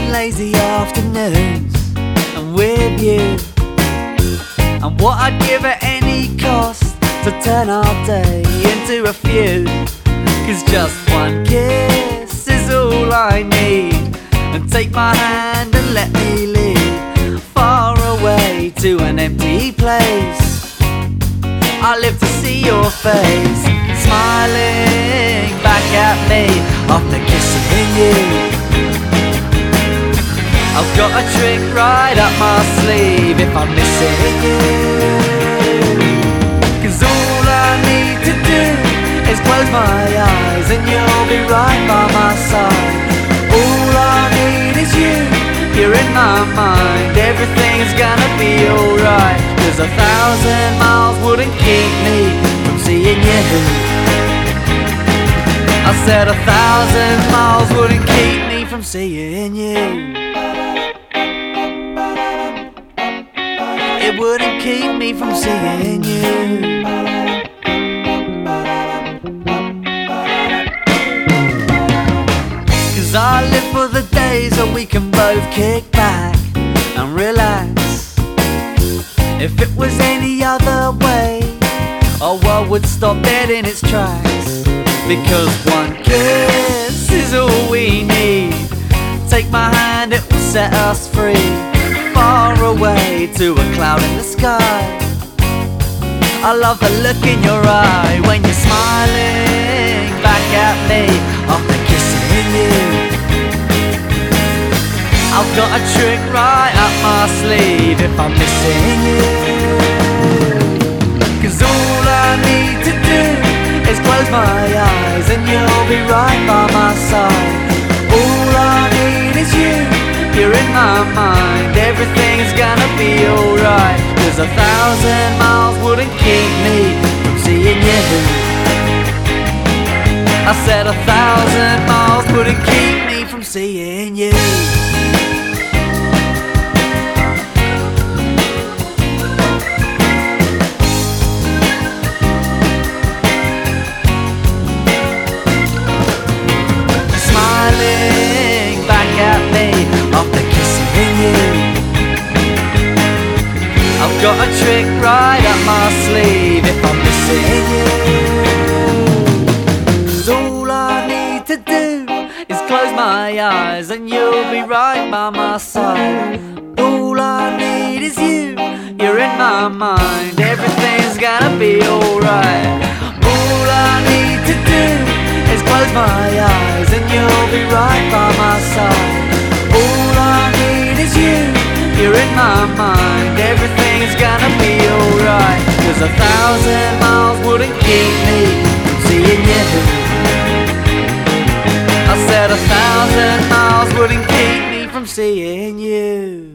lazy afternoons and with you, and what I'd give at any cost to turn our day into a feud. 'Cause just one kiss is all I need, and take my hand and let me lead far away to an empty place. I live to see your face smiling back at me after kissing you. I've got a trick right up my sleeve if I'm missing you. 'Cause all I need to do is close my eyes and you'll be right by my side. All I need is you, you're in my mind. Everything's gonna be alright, 'cause 1,000 miles wouldn't keep me from seeing you. I said 1,000 miles wouldn't keep me from seeing you. It wouldn't keep me from seeing you. 'Cause I live for the days when we can both kick back and relax. If it was any other way, our world would stop dead in its tracks. Because one kiss is all we need. Take my hand, it will set us free, far away to a cloud in the sky. I love the look in your eye when you're smiling back at me after kissing you. I've got a trick right up my sleeve if I'm missing you. 'Cause all I need to do is close my eyes and you'll be right by my side. All I need is you, you're in my mind. Everything's gonna be alright, 'cause 1,000 miles wouldn't keep me from seeing you. I said 1,000 miles wouldn't keep me from seeing you. Smiling back at me after kissing you. I've got a trick right up my sleeve if I'm missing you. 'Cause all I need to do is close my eyes and you'll be right by my side. All I need is you, you're in my mind. Everything's gonna be alright. All I need to do is close my eyes and you'll be right by my side. All I need is you, you're in my mind. Everything's gonna be alright, 'cause 1,000 miles wouldn't keep me from seeing you. I said 1,000 miles wouldn't keep me from seeing you.